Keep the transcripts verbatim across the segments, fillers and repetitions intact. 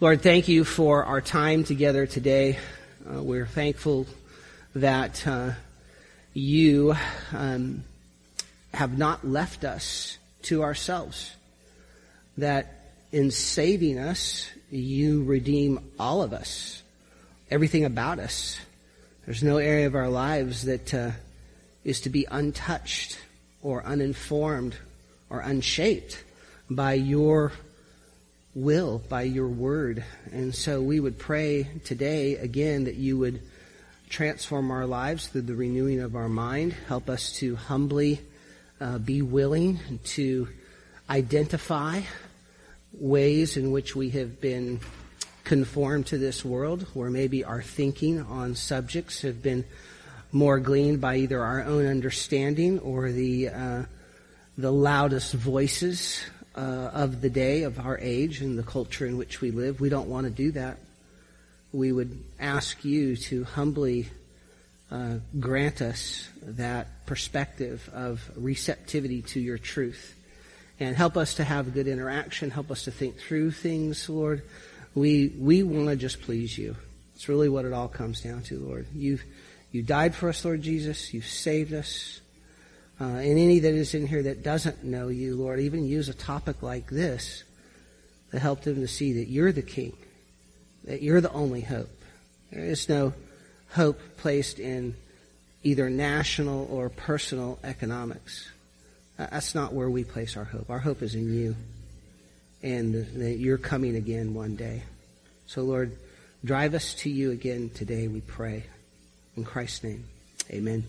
Lord, thank you for our time together today. Uh, we're thankful that uh, you um, have not left us to ourselves, that in saving us, you redeem all of us, everything about us. There's no area of our lives that uh, is to be untouched or uninformed or unshaped by your will, by your word. And so we would pray today again that you would transform our lives through the renewing of our mind. Help us to humbly uh, be willing to identify ways in which we have been conformed to this world, where maybe our thinking on subjects have been more gleaned by either our own understanding or the uh, the loudest voices uh, of the day, of our age and the culture in which we live. We don't want to do that. We would ask you to humbly uh, grant us that perspective of receptivity to your truth, and help us to have good interaction. Help us to think through things, Lord. We we want to just please you. It's really what it all comes down to, Lord. You've you died for us, Lord Jesus. You've saved us. Uh, and any that is in here that doesn't know you, Lord, even use a topic like this to help them to see that you're the King, that you're the only hope. There is no hope placed in either national or personal economics. That's not where we place our hope. Our hope is in you, and that you're coming again one day. So, Lord, drive us to you again today, we pray. In Christ's name, amen.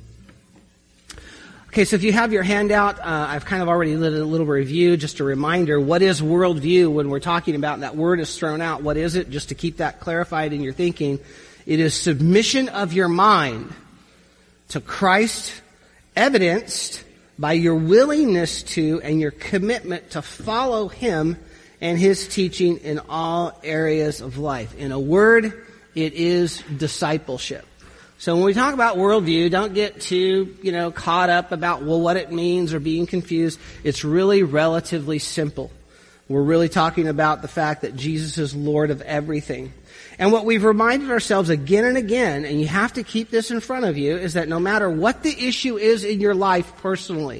Okay, so if you have your handout, uh, I've kind of already did a little review, just a reminder, what is worldview when we're talking about that word is thrown out? What is it? Just to keep that clarified in your thinking. It is submission of your mind to Christ, evidenced by your willingness to and your commitment to follow Him and His teaching in all areas of life. In a word, it is discipleship. So when we talk about worldview, don't get too, you know, caught up about, well, what it means or being confused. It's really relatively simple. We're really talking about the fact that Jesus is Lord of everything. And what we've reminded ourselves again and again, and you have to keep this in front of you, is that no matter what the issue is in your life personally,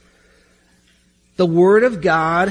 the Word of God,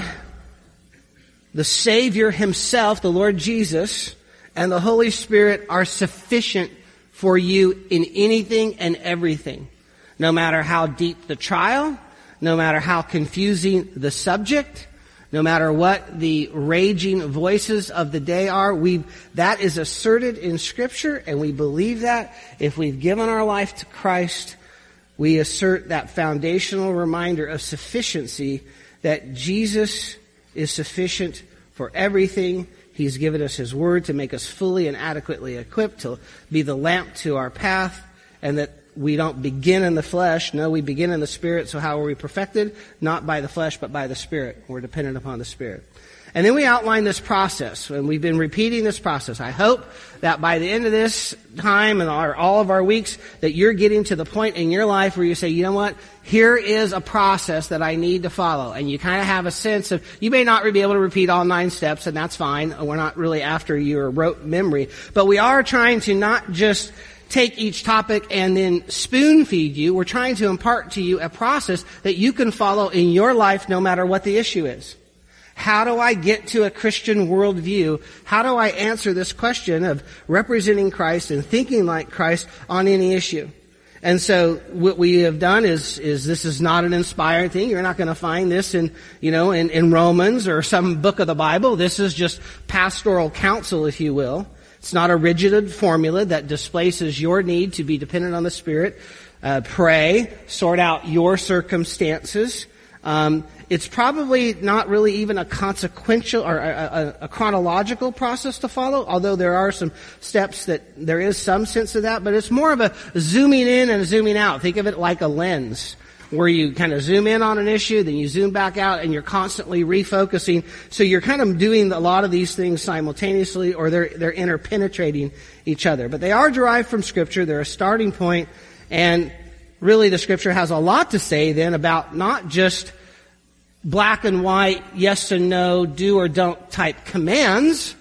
the Savior Himself, the Lord Jesus, and the Holy Spirit are sufficient for you in anything and everything. No matter how deep the trial, no matter how confusing the subject, no matter what the raging voices of the day are, we that is asserted in Scripture, and we believe that. If we've given our life to Christ, we assert that foundational reminder of sufficiency, that Jesus is sufficient for everything. He's given us His Word to make us fully and adequately equipped to be the lamp to our path, and that we don't begin in the flesh. No, we begin in the Spirit. So how are we perfected? Not by the flesh, but by the Spirit. We're dependent upon the Spirit. And then we outline this process, and we've been repeating this process. I hope that by the end of this time and our, all of our weeks, that you're getting to the point in your life where you say, you know what? Here is a process that I need to follow. And you kind of have a sense of, you may not be able to repeat all nine steps, and that's fine. We're not really after your rote memory. But we are trying to not just take each topic and then spoon feed you. We're trying to impart to you a process that you can follow in your life no matter what the issue is. How do I get to a Christian worldview? How do I answer this question of representing Christ and thinking like Christ on any issue? And so what we have done is, is this is not an inspired thing. You're not going to find this in, you know, in, in Romans or some book of the Bible. This is just pastoral counsel, if you will. It's not a rigid formula that displaces your need to be dependent on the Spirit. Uh, pray, sort out your circumstances. Um, it's probably not really even a consequential or a, a, a chronological process to follow, although there are some steps that there is some sense of that, but it's more of a zooming in and zooming out. Think of it like a lens, where you kind of zoom in on an issue, then you zoom back out, and you're constantly refocusing. So you're kind of doing a lot of these things simultaneously, or they're, they're interpenetrating each other. But they are derived from Scripture. They're a starting point, and really the Scripture has a lot to say then about not just black and white, yes and no, do or don't type commands,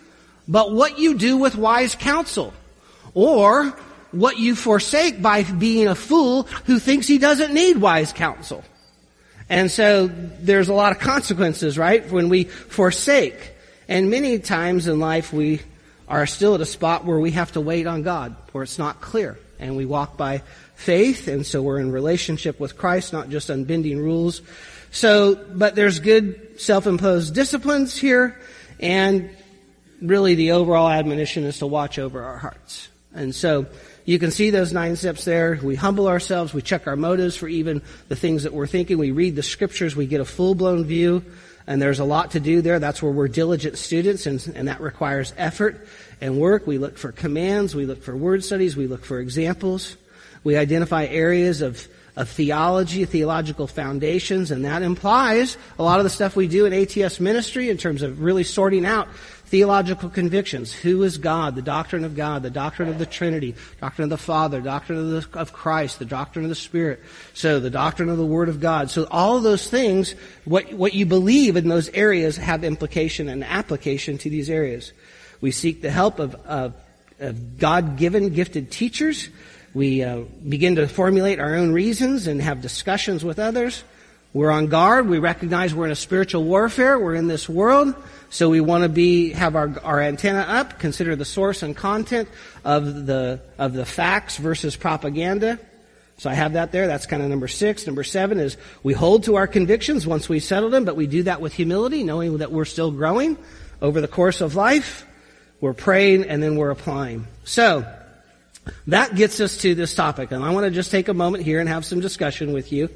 but what you do with wise counsel, or what you forsake by being a fool who thinks he doesn't need wise counsel. And so there's a lot of consequences, right, when we forsake. And many times in life we are still at a spot where we have to wait on God, where it's not clear. And we walk by faith, and so we're in relationship with Christ, not just unbending rules. So, but there's good self-imposed disciplines here, and really the overall admonition is to watch over our hearts. And so you can see those nine steps there. We humble ourselves. We check our motives for even the things that we're thinking. We read the scriptures. We get a full-blown view. And there's a lot to do there. That's where we're diligent students, and, and that requires effort and work. We look for commands. We look for word studies. We look for examples. We identify areas of, of theology, theological foundations, and that implies a lot of the stuff we do in A T S ministry in terms of really sorting out theological convictions. Who is God? The doctrine of God, the doctrine of the Trinity, doctrine of the Father, doctrine of, the, of Christ, the doctrine of the Spirit. So the doctrine of the Word of God. So all of those things, what, what you believe in those areas have implication and application to these areas. We seek the help of, of, of God-given, gifted teachers. We uh, begin to formulate our own reasons and have discussions with others. We're on guard. We recognize we're in a spiritual warfare. We're in this world. So we want to be, have our, our antenna up, consider the source and content of the, of the facts versus propaganda. So I have that there. That's kind of number six. Number seven is we hold to our convictions once we settle them, but we do that with humility, knowing that we're still growing over the course of life. We're praying and then we're applying. So that gets us to this topic, and I want to just take a moment here and have some discussion with you.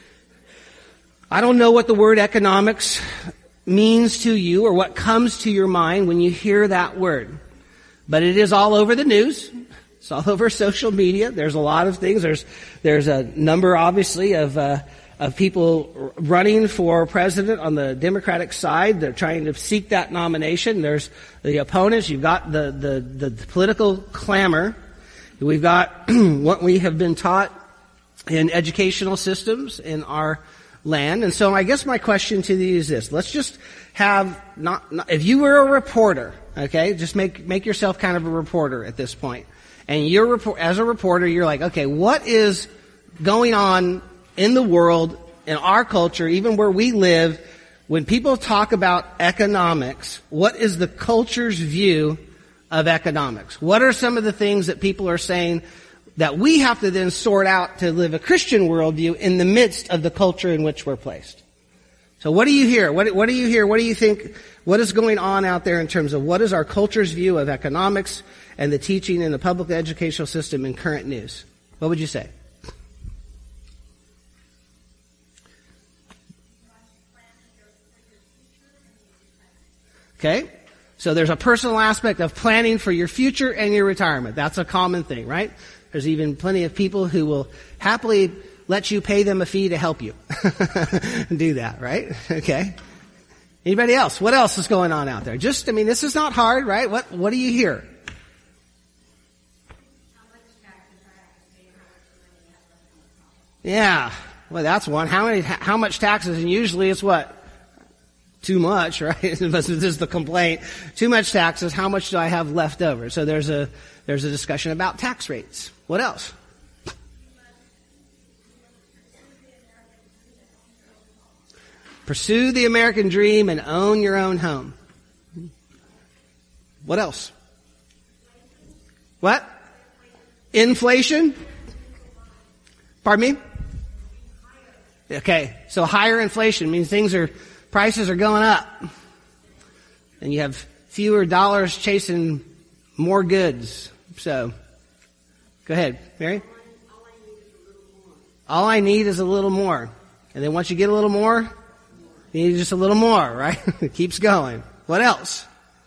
I don't know what the word economics means to you or what comes to your mind when you hear that word. But it is all over the news. It's all over social media. There's a lot of things. There's there's a number, obviously, of uh, of people running for president on the Democratic side. They're trying to seek that nomination. There's the opponents. You've got the the, the political clamor. We've got what we have been taught in educational systems in our land. And so I guess my question to you is this. Let's just have not, not if you were a reporter, okay, just make make yourself kind of a reporter at this point. And you're as a reporter, you're like, okay, what is going on in the world, in our culture, even where we live, when people talk about economics, what is the culture's view of economics? What are some of the things that people are saying that we have to then sort out to live a Christian worldview in the midst of the culture in which we're placed? So what do you hear? What, what do you hear? What do you think? What is going on out there in terms of what is our culture's view of economics and the teaching in the public educational system in current news? What would you say? Okay. So there's a personal aspect of planning for your future and your retirement. That's a common thing, right? There's even plenty of people who will happily let you pay them a fee to help you do that, right? Okay. Anybody else? What else is going on out there? Just, I mean, this is not hard, right? What, what do you hear? Yeah. Well, that's one. How many, how much taxes? And usually it's what? Too much, right? This is the complaint. Too much taxes. How much do I have left over? So there's a, there's a discussion about tax rates. What else? Pursue the American dream and own your own home. What else? What? Inflation? Pardon me? Okay, so higher inflation means things are, prices are going up. And you have fewer dollars chasing more goods. So, go ahead, Mary. All I need is a little more. And then once you get a little more, you need just a little more, right? It keeps going. What else?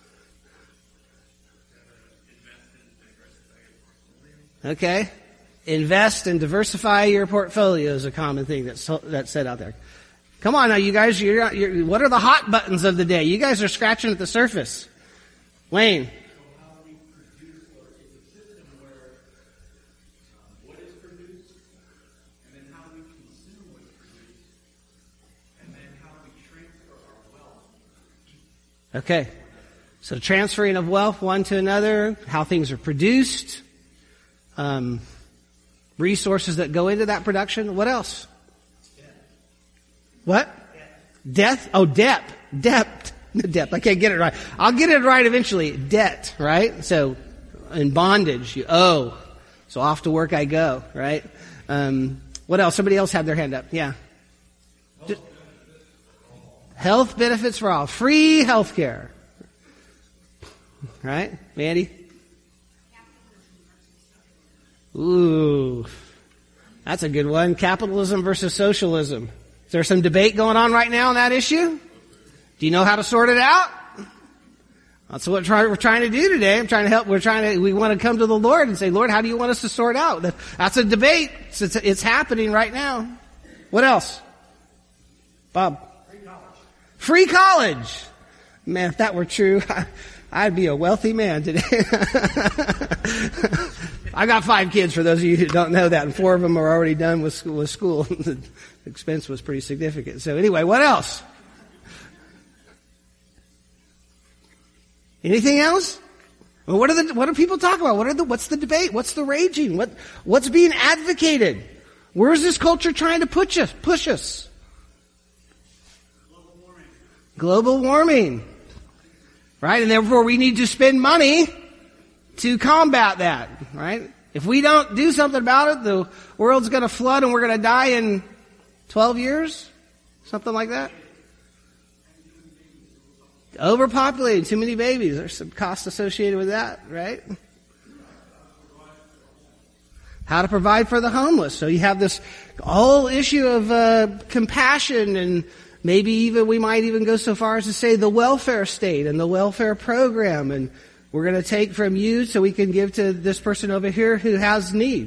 Okay. Invest and diversify your portfolio is a common thing that's, that's said out there. Come on now, you guys, you're, you're, what are the hot buttons of the day? You guys are scratching at the surface. Wayne. Okay. So transferring of wealth one to another, how things are produced, um, resources that go into that production. What else? Death. What? Death. Death? Oh, debt. Debt. Debt. I can't get it right. I'll get it right eventually. Debt, right? So, in bondage, you owe. So off to work I go, right? Um, what else? Somebody else had their hand up. Yeah. Health, health benefits for all. Free health care. Right? Mandy? Ooh. That's a good one. Capitalism versus socialism. Is there some debate going on right now on that issue? Do you know how to sort it out? That's what we're trying to do today. I'm trying to help. We're trying to, we want to come to the Lord and say, Lord, how do you want us to sort out? That's a debate. It's, it's happening right now. What else? Bob? Free college. Free college. Man, if that were true, I, I'd be a wealthy man today. I got five kids, for those of you who don't know that, and four of them are already done with school. With school. The expense was pretty significant. So anyway, what else? Anything else? Well, what are the, what do people talk about? What are the, what's the debate? What's the raging? What, what's being advocated? Where is this culture trying to push us, push us? Global warming. Global warming. Right? And therefore we need to spend money to combat that. Right? If we don't do something about it, the world's gonna flood and we're gonna die in twelve years? Something like that? Overpopulated, too many babies. There's some cost associated with that, right? How to provide for the homeless. So you have this whole issue of uh, compassion, and maybe even we might even go so far as to say the welfare state and the welfare program, and we're going to take from you so we can give to this person over here who has need.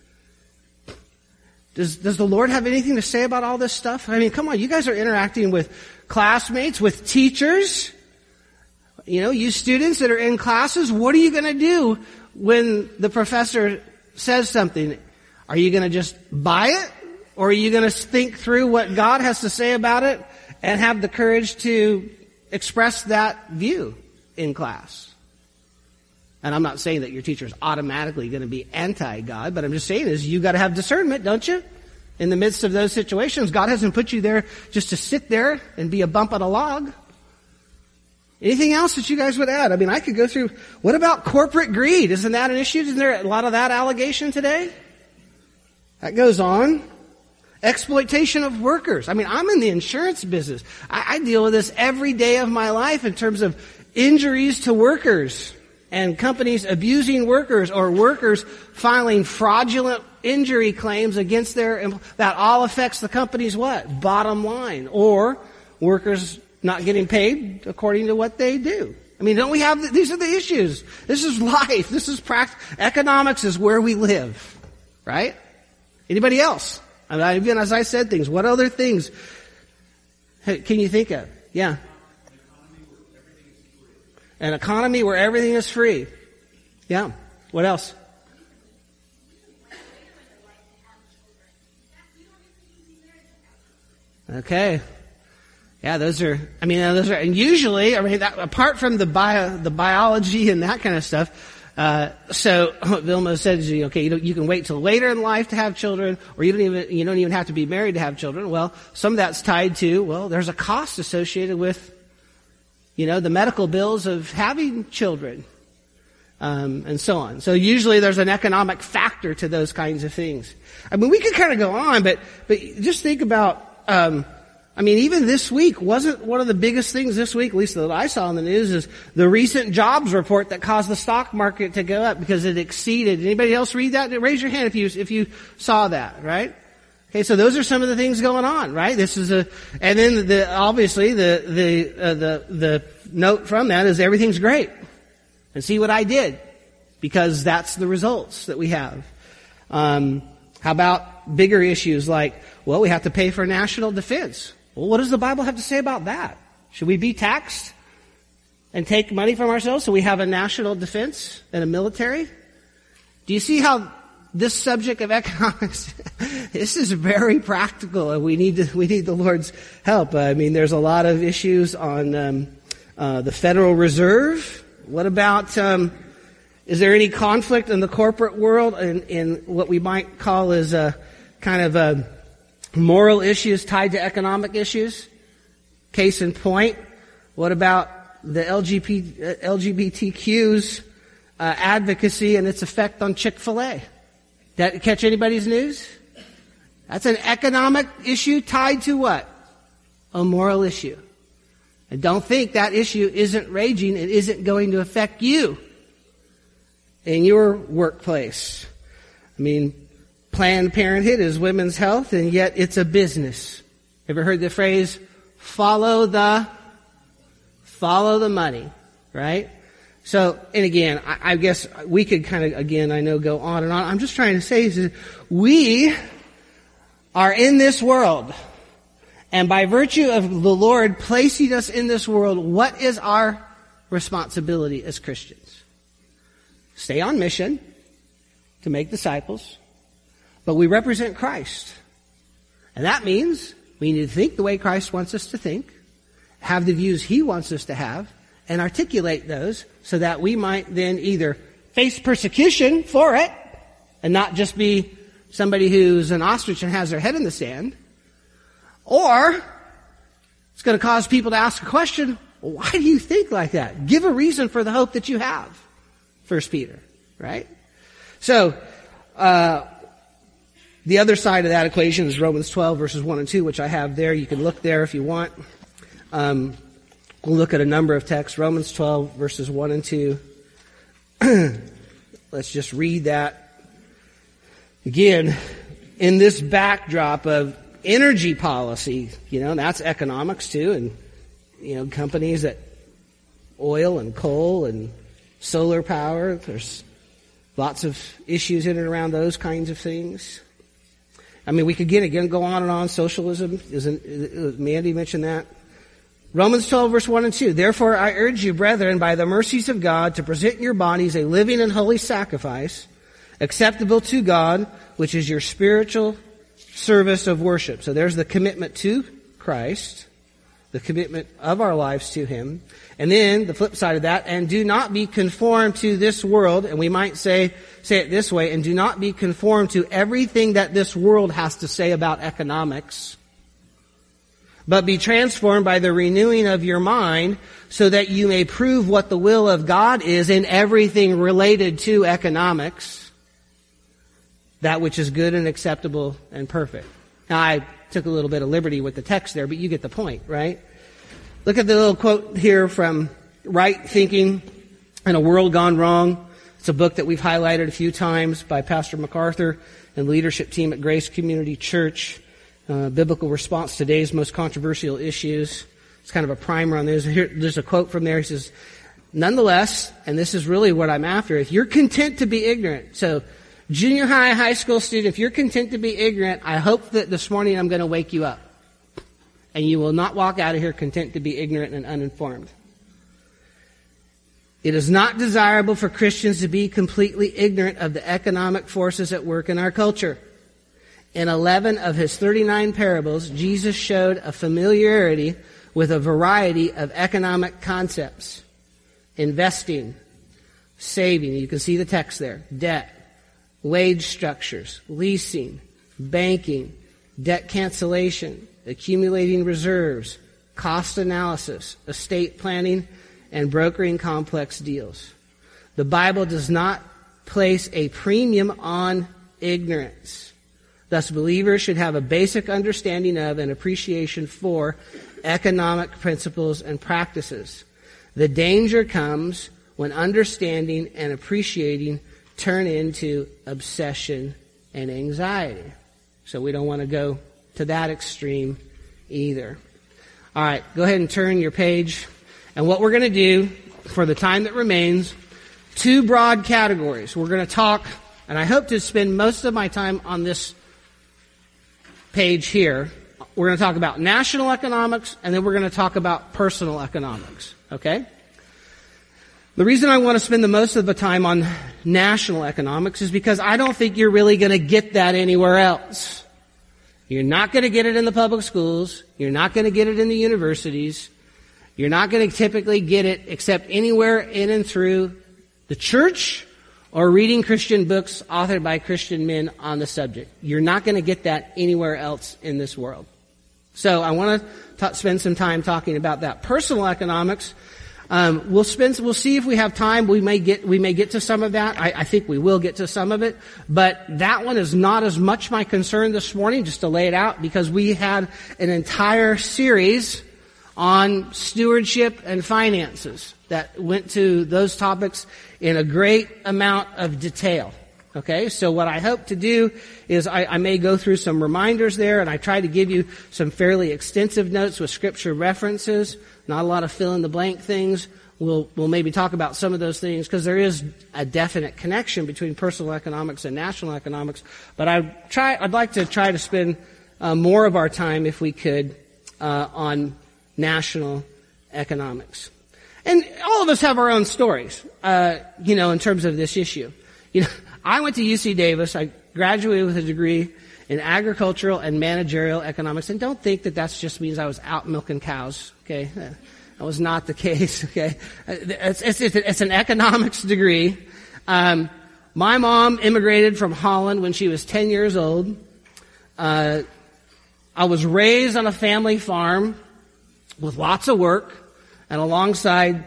Does, does the Lord have anything to say about all this stuff? I mean, come on, you guys are interacting with classmates, with teachers. You know, you students that are in classes, what are you going to do when the professor says something? Are you going to just buy it? Or are you going to think through what God has to say about it and have the courage to express that view in class? And I'm not saying that your teacher is automatically going to be anti-God, but I'm just saying is you got to have discernment, don't you? In the midst of those situations, God hasn't put you there just to sit there and be a bump on a log. Anything else that you guys would add? I mean, I could go through, what about corporate greed? Isn't that an issue? Isn't there a lot of that allegation today? That goes on. Exploitation of workers. I mean, I'm in the insurance business. I, I deal with this every day of my life in terms of injuries to workers and companies abusing workers or workers filing fraudulent injury claims against their, that all affects the company's what? Bottom line. Or workers not getting paid according to what they do. I mean, don't we have, the, these are the issues. This is life. This is practice. Economics is where we live. Right? Anybody else? I mean, again, as I said things, what other things can you think of? Yeah. An economy where everything is free. Yeah. What else? Okay. Yeah, those are, I mean, those are, and usually, I mean, that, apart from the bio, the biology and that kind of stuff, uh, so Vilma said, okay, you know, you can wait till later in life to have children, or you don't even, you don't even have to be married to have children. Well, some of that's tied to, well, there's a cost associated with, you know, the medical bills of having children, um, and so on. So usually there's an economic factor to those kinds of things. I mean, we could kind of go on, but, but just think about, um, I mean, even this week, wasn't one of the biggest things this week, at least that I saw in the news, is the recent jobs report that caused the stock market to go up because it exceeded. Anybody else read that? Raise your hand if you, if you saw that, right? Okay, so those are some of the things going on, right? This is a, and then the, obviously the, the, uh, the, the note from that is everything's great. And see what I did. Because that's the results that we have. Um, how about bigger issues like, well, we have to pay for national defense. Well, what does the Bible have to say about that? Should we be taxed and take money from ourselves so we have a national defense and a military? Do you see how this subject of economics, this is very practical, and we need to, we need the Lord's help. I mean, there's a lot of issues on um, uh, the Federal Reserve? What about, um, is there any conflict in the corporate world in, in what we might call as a kind of a moral issues tied to economic issues? Case in point, what about the L G B T Q's uh, advocacy and its effect on Chick-fil-A? Did that catch anybody's news? That's an economic issue tied to what? A moral issue. And don't think that issue isn't raging. It isn't going to affect you in your workplace. I mean, Planned Parenthood is women's health, and yet it's a business. Ever heard the phrase, follow the, follow the money, right? So, and again, I, I guess we could kind of, again, I know go on and on. I'm just trying to say is we are in this world. And by virtue of the Lord placing us in this world, what is our responsibility as Christians? Stay on mission to make disciples, but we represent Christ. And that means we need to think the way Christ wants us to think, have the views He wants us to have, and articulate those so that we might then either face persecution for it and not just be somebody who's an ostrich and has their head in the sand, or it's going to cause people to ask a question, well, why do you think like that? Give a reason for the hope that you have. First Peter, right? So, uh, the other side of that equation is Romans twelve verses one and two, which I have there. You can look there if you want. Um, we'll look at a number of texts. Romans twelve verses one and two. Let's just read that. Again, in this backdrop of energy policy, you know, that's economics too, and, you know, companies that oil and coal and solar power, there's lots of issues in and around those kinds of things. I mean, we could again, again go on and on. Socialism, isn't, Mandy mentioned that. Romans twelve verse one and two. Therefore I urge you, brethren, by the mercies of God, to present your bodies a living and holy sacrifice, acceptable to God, which is your spiritual service of worship. So there's the commitment to Christ, the commitment of our lives to Him. And then the flip side of that, and do not be conformed to this world, and we might say, say it this way, and do not be conformed to everything that this world has to say about economics, but be transformed by the renewing of your mind, so that you may prove what the will of God is in everything related to economics, that which is good and acceptable and perfect. Now, I took a little bit of liberty with the text there, but you get the point, right? Look at the little quote here from Right Thinking in a World Gone Wrong. It's a book that we've highlighted a few times by Pastor MacArthur and the leadership team at Grace Community Church. Uh, biblical response to today's most controversial issues. It's kind of a primer on this. Here, there's a quote from there. He says, nonetheless, and this is really what I'm after, if you're content to be ignorant, so junior high, high school student, if you're content to be ignorant, I hope that this morning I'm going to wake you up. And you will not walk out of here content to be ignorant and uninformed. It is not desirable for Christians to be completely ignorant of the economic forces at work in our culture. In eleven of His thirty-nine parables, Jesus showed a familiarity with a variety of economic concepts. Investing, saving, you can see the text there, debt, wage structures, leasing, banking, debt cancellation, accumulating reserves, cost analysis, estate planning, and brokering complex deals. The Bible does not place a premium on ignorance. Thus, believers should have a basic understanding of and appreciation for economic principles and practices. The danger comes when understanding and appreciating turn into obsession and anxiety. So we don't want to go to that extreme either. All right, go ahead and turn your page. And what we're going to do for the time that remains, two broad categories. We're going to talk, and I hope to spend most of my time on this page here. We're going to talk about national economics, and then we're going to talk about personal economics. Okay? The reason I want to spend the most of the time on national economics is because I don't think you're really going to get that anywhere else. You're not going to get it in the public schools. You're not going to get it in the universities. You're not going to typically get it except anywhere in and through the church or reading Christian books authored by Christian men on the subject. You're not going to get that anywhere else in this world. So I want to spend some time talking about that. Personal economics. Um, we'll spend, we'll see if we have time. We may get, we may get to some of that. I, I think we will get to some of it, but that one is not as much my concern this morning, just to lay it out, because we had an entire series on stewardship and finances that went to those topics in a great amount of detail. Okay, so what I hope to do is I, I may go through some reminders there, and I try to give you some fairly extensive notes with scripture references, not a lot of fill-in-the-blank things. We'll, we'll maybe talk about some of those things, because there is a definite connection between personal economics and national economics. But I'd try, I'd like to try to spend uh, more of our time, if we could, uh, on national economics. And all of us have our own stories, uh, you know, in terms of this issue. You know, I went to U C Davis. I graduated with a degree in agricultural and managerial economics. And don't think that that just means I was out milking cows, okay? That was not the case, okay? It's, it's, it's an economics degree. Um, my mom immigrated from Holland when she was ten years old. Uh, I was raised on a family farm with lots of work, and alongside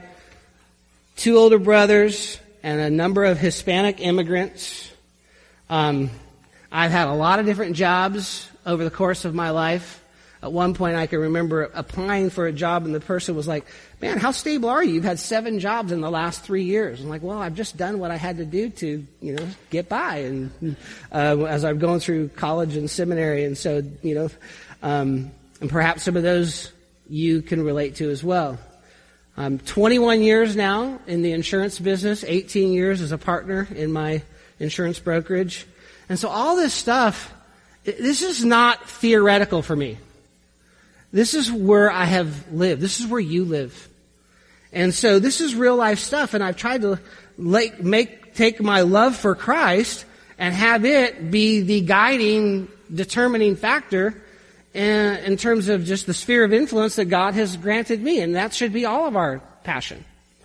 two older brothers and a number of Hispanic immigrants. Um, I've had a lot of different jobs over the course of my life. At one point, I can remember applying for a job, and the person was like, "Man, how stable are you? You've had seven jobs in the last three years." I'm like, "Well, I've just done what I had to do to, you know, get by." And uh, as I'm going through college and seminary, and so, you know, um, and perhaps some of those you can relate to as well. I'm twenty-one years now in the insurance business, eighteen years as a partner in my insurance brokerage. And so all this stuff, this is not theoretical for me. This is where I have lived. This is where you live. And so this is real life stuff, and I've tried to like, make, take my love for Christ and have it be the guiding, determining factor in, in terms of just the sphere of influence that God has granted me. And that should be all of our passion.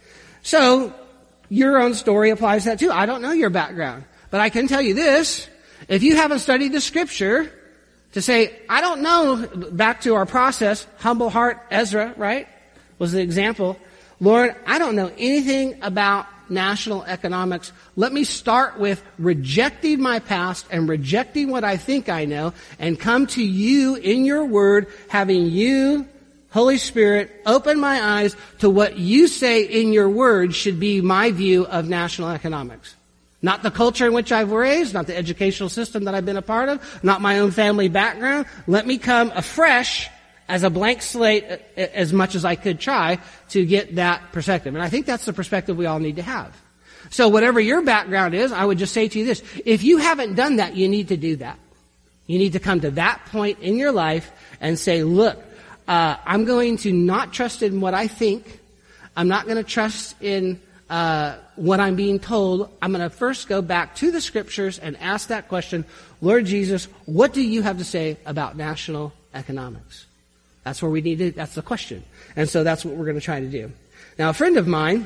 So, your own story applies to that too. I don't know your background, but I can tell you this. If you haven't studied the scripture to say, I don't know, back to our process, humble heart, Ezra, right, was the example. Lord, I don't know anything about national economics. Let me start with rejecting my past and rejecting what I think I know and come to you in your word, having you, Holy Spirit, open my eyes to what you say in your word should be my view of national economics. Not the culture in which I've raised, not the educational system that I've been a part of, not my own family background. Let me come afresh as a blank slate as much as I could try to get that perspective. And I think that's the perspective we all need to have. So whatever your background is, I would just say to you this. If you haven't done that, you need to do that. You need to come to that point in your life and say, look, uh, I'm going to not trust in what I think. I'm not going to trust in uh what I'm being told. I'm going to first go back to the scriptures and ask that question, Lord Jesus, what do you have to say about national economics? That's where we need to, that's the question. And so that's what we're going to try to do. Now, a friend of mine,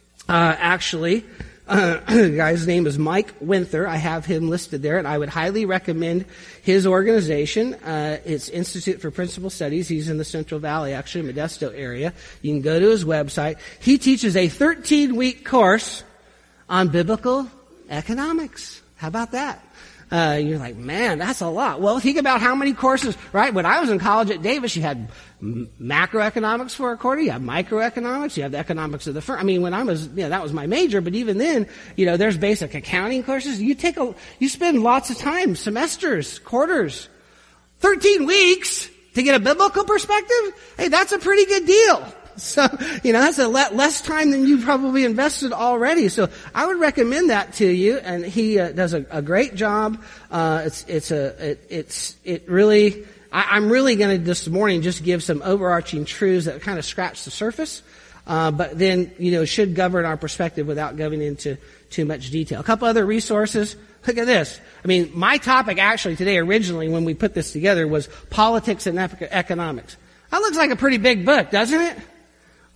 uh actually, uh, the guy's name is Mike Winther. I have him listed there, and I would highly recommend his organization. Uh, it's Institute for Principal Studies. He's in the Central Valley, actually, Modesto area. You can go to his website. He teaches a thirteen-week course on biblical economics. How about that? Uh, you're like, man, that's a lot. Well, think about how many courses, right? When I was in college at Davis, you had m- macroeconomics for a quarter, you have microeconomics, you have the economics of the firm. I mean, when I was, you know, that was my major, but even then, you know, there's basic accounting courses. You take a, you spend lots of time, semesters, quarters, thirteen weeks to get a biblical perspective. Hey, that's a pretty good deal. So, you know, that's a le- less time than you probably invested already. So I would recommend that to you. And he uh, does a, a great job. Uh, it's, it's a, it, it's, it really, I, I'm really going to this morning just give some overarching truths that kind of scratch the surface. Uh, but then, you know, should govern our perspective without going into too much detail. A couple other resources. Look at this. I mean, my topic actually today originally when we put this together was politics and economics. That looks like a pretty big book, doesn't it?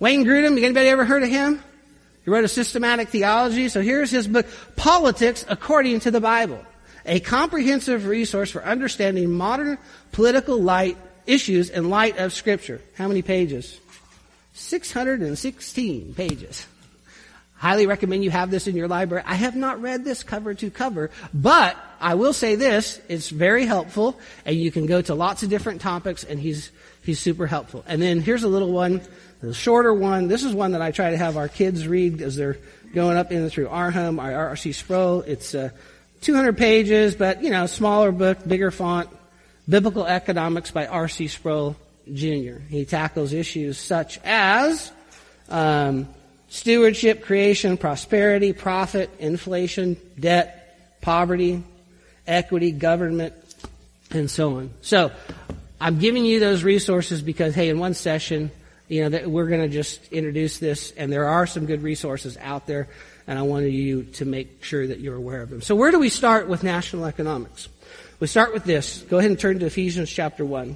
Wayne Grudem, anybody ever heard of him? He wrote a systematic theology. So here's his book, Politics According to the Bible, a comprehensive resource for understanding modern political light issues in light of Scripture. How many pages? six hundred sixteen pages. Highly recommend you have this in your library. I have not read this cover to cover, but I will say this, it's very helpful, and you can go to lots of different topics, and he's he's super helpful. And then here's a little one, the shorter one. This is one that I try to have our kids read as they're going up in through our home, our R C Sproul. It's uh, two hundred pages, but, you know, smaller book, bigger font, Biblical Economics by R C Sproul Junior He tackles issues such as um, stewardship, creation, prosperity, profit, inflation, debt, poverty, equity, government, and so on. So I'm giving you those resources because, hey, in one session, you know, that we're going to just introduce this, and there are some good resources out there, and I wanted you to make sure that you're aware of them. So where do we start with national economics? We start with this. Go ahead and turn to Ephesians chapter one.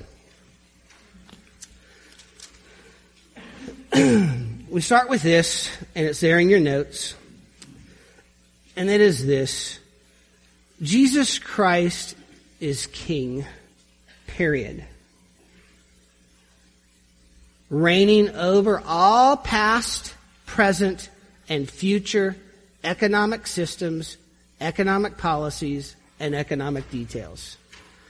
We start with this, and it's there in your notes. And it is this. Jesus Christ is King, period. Reigning over all past, present, and future economic systems, economic policies, and economic details.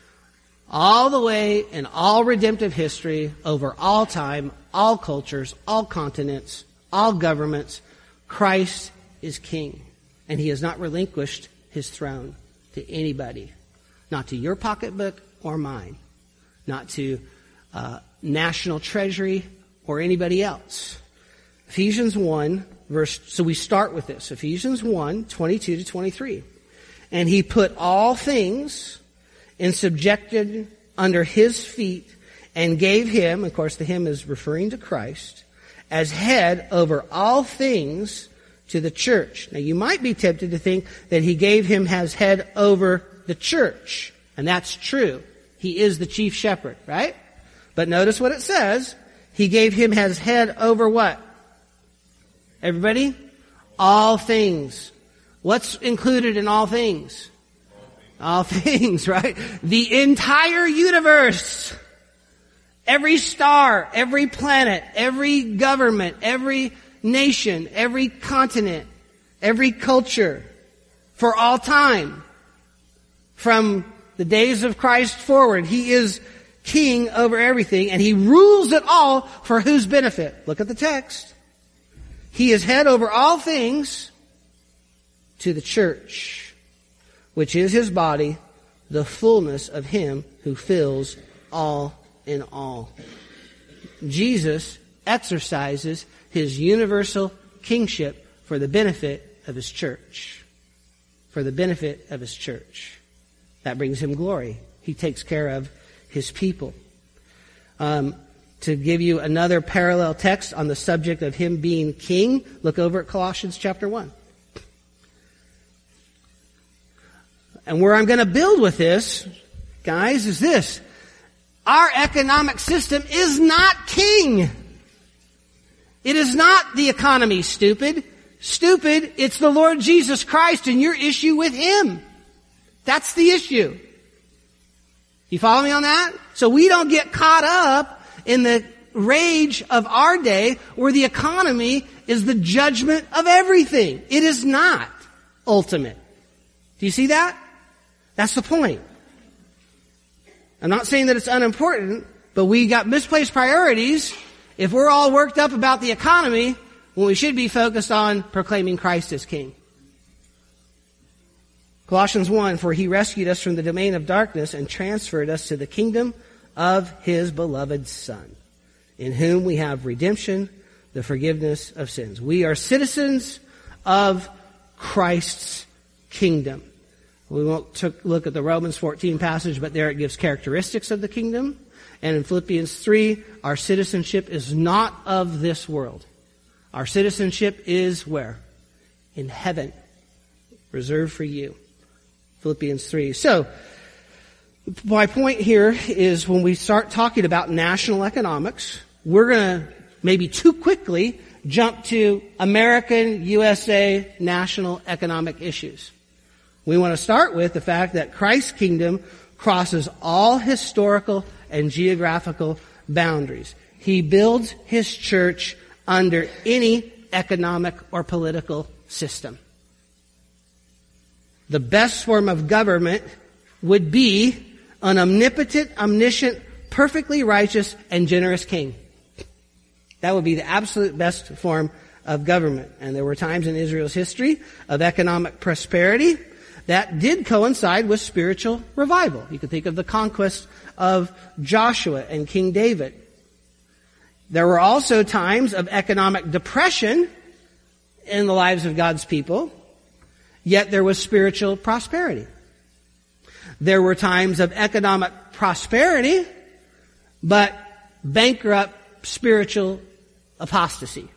All the way in all redemptive history, over all time, all cultures, all continents, all governments, Christ is King. And He has not relinquished His throne to anybody. Not to your pocketbook or mine. Not to uh, national treasury or anybody else. Ephesians one, verse, so we start with this. Ephesians one, twenty-two to twenty-three. And He put all things and subjected under His feet, and gave Him, of course the Him is referring to Christ, as head over all things to the church. Now you might be tempted to think that He gave Him as head over the church. And that's true. He is the chief shepherd, right? But notice what it says. He gave Him as head over what? Everybody? All things. What's included in all things? All things, right? The entire universe. Every star, every planet, every government, every nation, every continent, every culture, for all time. From the days of Christ forward, He is King over everything, and He rules it all for whose benefit? Look at the text. He is head over all things to the church, which is His body, the fullness of Him who fills all in all. Jesus exercises His universal kingship for the benefit of His church. For the benefit of His church. That brings Him glory. He takes care of His people. Um, to give you another parallel text on the subject of Him being King, look over at Colossians chapter one. And where I'm going to build with this, guys, is this. Our economic system is not king. It is not the economy, stupid. Stupid, it's the Lord Jesus Christ and your issue with Him. That's the issue. You follow me on that? So we don't get caught up in the rage of our day where the economy is the judgment of everything. It is not ultimate. Do you see that? That's the point. I'm not saying that it's unimportant, but we got misplaced priorities if we're all worked up about the economy when we should be focused on proclaiming Christ as King. Colossians one, for He rescued us from the domain of darkness and transferred us to the kingdom of His beloved Son, in whom we have redemption, the forgiveness of sins. We are citizens of Christ's kingdom. We won't took, look at the Romans fourteen passage, but there it gives characteristics of the kingdom. And in Philippians three, our citizenship is not of this world. Our citizenship is where? In heaven. Reserved for you. Philippians three. So, my point here is when we start talking about national economics, we're going to maybe too quickly, jump to American, U S A, national economic issues. We want to start with the fact that Christ's kingdom crosses all historical and geographical boundaries. He builds his church under any economic or political system. The best form of government would be an omnipotent, omniscient, perfectly righteous, and generous king. That would be the absolute best form of government. And there were times in Israel's history of economic prosperity that did coincide with spiritual revival. You could think of the conquest of Joshua and King David. There were also times of economic depression in the lives of God's people, yet there was spiritual prosperity. There were times of economic prosperity, but bankrupt spiritual apostasy.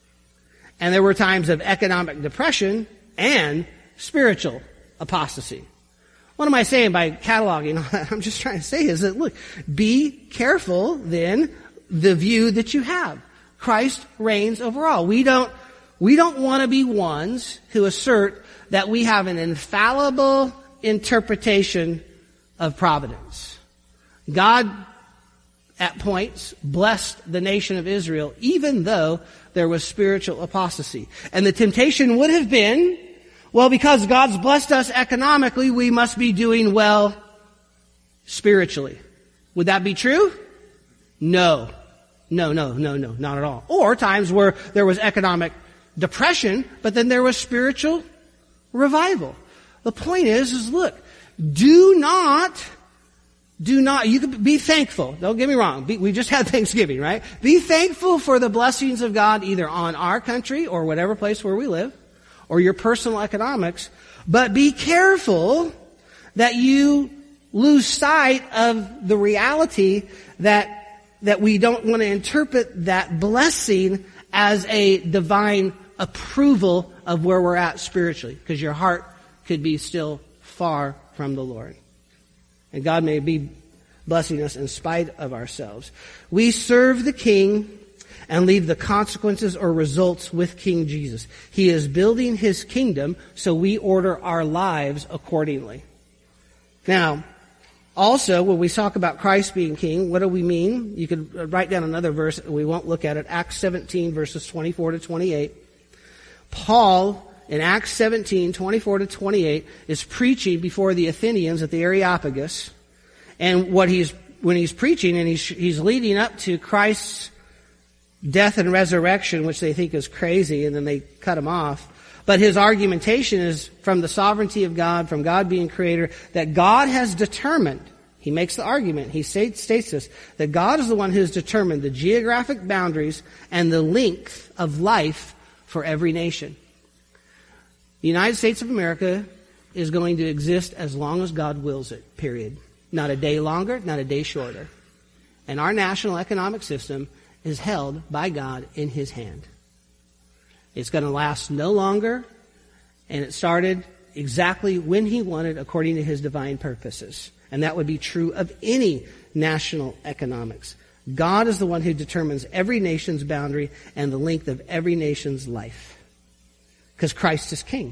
And there were times of economic depression and spiritual apostasy. What am I saying by cataloging? I'm just trying to say is that, look, be careful then the view that you have. Christ reigns over all. We don't, we don't want to be ones who assert that we have an infallible interpretation of providence. God, at points, blessed the nation of Israel, even though there was spiritual apostasy. And the temptation would have been, well, because God's blessed us economically, we must be doing well spiritually. Would that be true? No. No, no, no, no, not at all. Or times where there was economic depression, but then there was spiritual revival. The point is, is look, do not, do not, you can be thankful. Don't get me wrong. Be, we just had Thanksgiving, right? Be thankful for the blessings of God either on our country or whatever place where we live, or your personal economics, but be careful that you lose sight of the reality that that we don't want to interpret that blessing as a divine approval of where we're at spiritually, because your heart could be still far from the Lord. And God may be blessing us in spite of ourselves. We serve the King and leave the consequences or results with King Jesus. He is building his kingdom, so we order our lives accordingly. Now, also, when we talk about Christ being king, what do we mean? You could write down another verse. We won't look at it. Acts seventeen, verses twenty-four to twenty-eight. Paul, in Acts seventeen, twenty-four to twenty-eight, is preaching before the Athenians at the Areopagus. And what he's, when he's preaching, and he's, he's leading up to Christ's death and resurrection, which they think is crazy, and then they cut him off. But his argumentation is from the sovereignty of God, from God being creator, that God has determined, he makes the argument, he states this, that God is the one who has determined the geographic boundaries and the length of life for every nation. The United States of America is going to exist as long as God wills it, period. Not a day longer, not a day shorter. And our national economic system is held by God in his hand. It's going to last no longer, and it started exactly when he wanted according to his divine purposes. And that would be true of any national economics. God is the one who determines every nation's boundary and the length of every nation's life. Because Christ is king.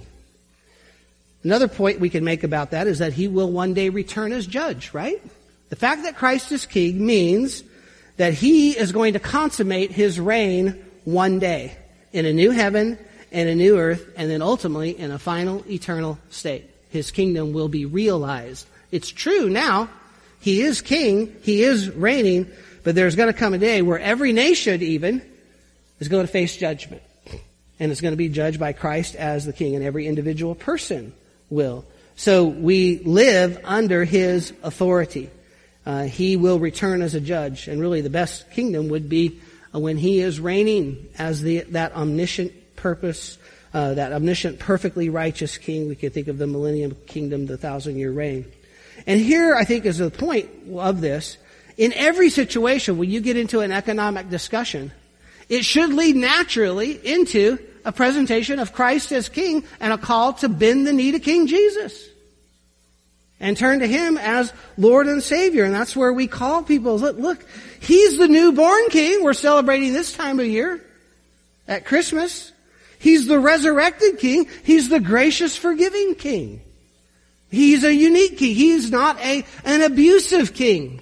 Another point we can make about that is that he will one day return as judge, right? The fact that Christ is king means that he is going to consummate his reign one day. In a new heaven and a new earth, and then ultimately in a final eternal state. His kingdom will be realized. It's true now. He is king. He is reigning. But there's going to come a day where every nation even is going to face judgment. And it's going to be judged by Christ as the king, and every individual person will. So we live under his authority. Uh, he will return as a judge. And really the best kingdom would be when he is reigning as the that omniscient purpose, uh, that omniscient, perfectly righteous king. We could think of the millennium kingdom, the thousand-year reign. And here, I think, is the point of this. In every situation, when you get into an economic discussion, it should lead naturally into a presentation of Christ as king and a call to bend the knee to King Jesus. and turn to Him as Lord and Savior. And that's where we call people, look, look, He's the newborn King. We're celebrating this time of year at Christmas. He's the resurrected King. He's the gracious, forgiving King. He's a unique King. He's not a, an abusive King.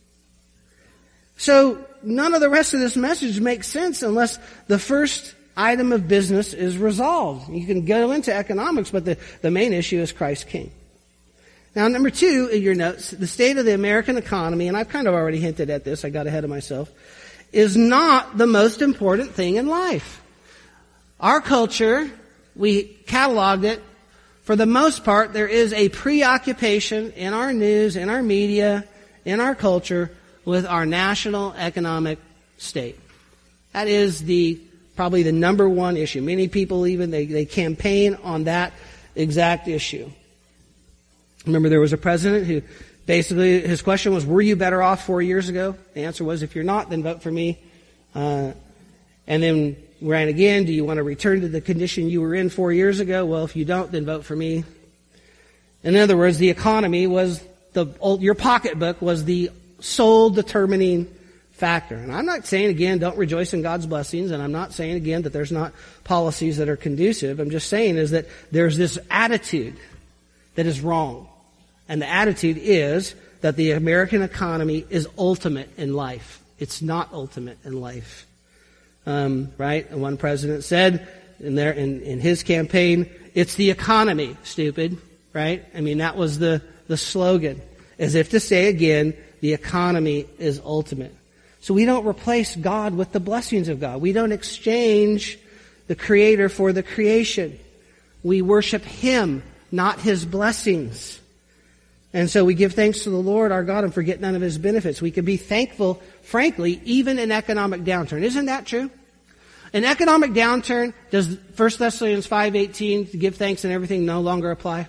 So none of the rest of this message makes sense unless the first item of business is resolved. You can go into economics, but the, the main issue is Christ King. Now, number two in your notes, the state of the American economy, and I've kind of already hinted at this, I got ahead of myself, is not the most important thing in life. Our culture, we cataloged it. For the most part, there is a preoccupation in our news, in our media, in our culture with our national economic state. That is the probably the number one issue. Many people even, they, they campaign on that exact issue. Remember, there was a president who basically, his question was, were you better off four years ago? The answer was, if you're not, then vote for me. Uh, and then ran again, do you want to return to the condition you were in four years ago? Well, if you don't, then vote for me. In other words, the economy was the, your pocketbook was the sole determining factor. And I'm not saying, again, don't rejoice in God's blessings, and I'm not saying, again, that there's not policies that are conducive. I'm just saying is that there's this attitude that is wrong. And the attitude is that the American economy is ultimate in life. It's not ultimate in life. Um, right? And one president said in there, in, in his campaign, it's the economy, stupid. Right? I mean, that was the, the slogan. As if to say again, the economy is ultimate. So we don't replace God with the blessings of God. We don't exchange the Creator for the creation. We worship Him, not His blessings. And so we give thanks to the Lord our God and forget none of His benefits. We can be thankful, frankly, even in economic downturn. Isn't that true? In economic downturn, does First Thessalonians five eighteen, to give thanks and everything, no longer apply?